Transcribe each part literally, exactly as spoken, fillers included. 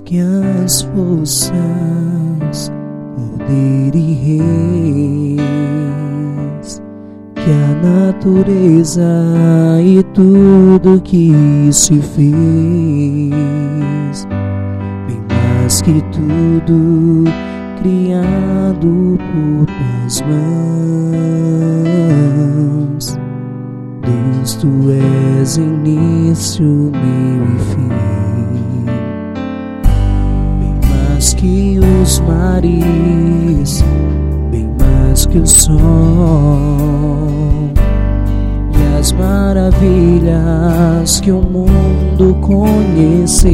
que as forças, poder e reis, que a natureza e tudo que se fez, bem mais que tudo criado por tuas mãos. Deus, tu és início, meio e fim, bem mais que os mares, bem mais que o sol e as maravilhas que o mundo conheceu,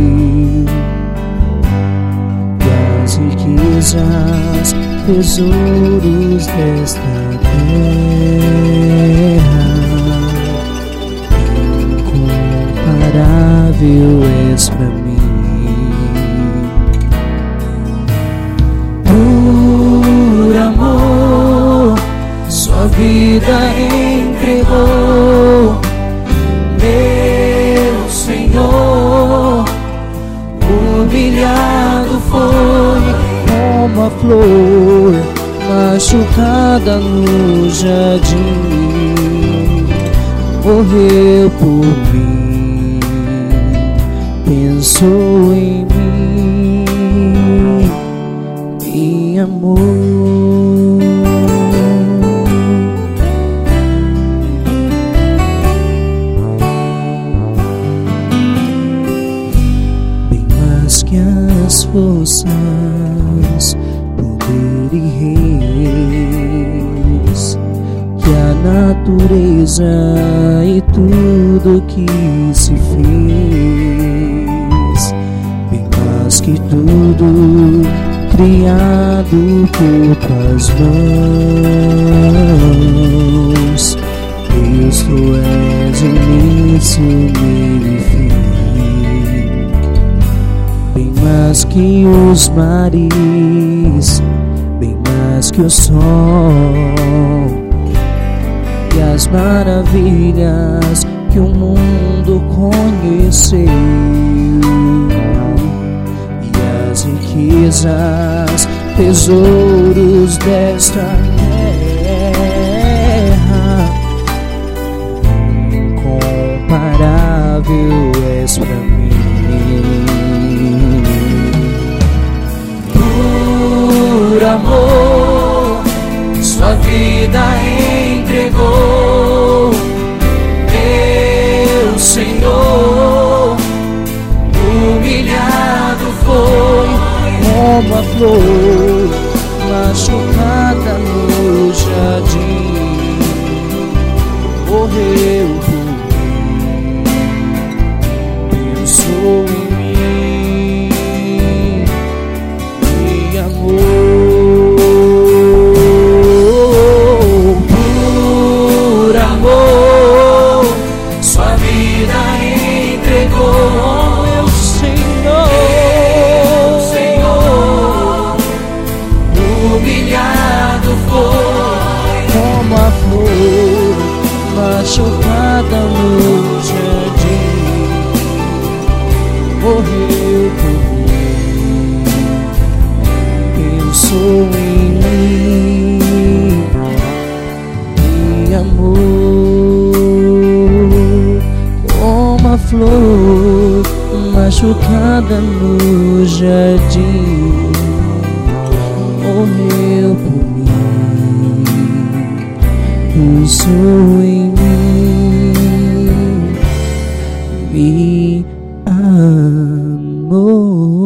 e as riquezas, tesouros desta terra. Incomparável és pra mim. Por amor, sua vida entregou, meu Senhor. Humilhado foi como a flor machucada no jardim, morreu por mim, pensou em mim, me amou. Bem mais que as forças, poder e reis, que a natureza e tudo que se fez, bem mais que tudo criado por tuas mãos. Deus, tu és início, meio e fim, bem mais que os mares, bem mais que o sol e as maravilhas que o mundo conheceu, e as riquezas, tesouros desta terra. Incomparável és pra mim. Por amor, sua vida entregou, meu Senhor. Humilhado foi como a flor machucada no jardim, morreu por mim, pensou em mim, me amou. Por amor, sua vida entregou, meu Senhor. Humilhado foi como a flor machucada no jardim, morreu por mim, pensou em mim, me amou. Como a flor machucada no jardim, morreu por mim, pensou em mim, me amou.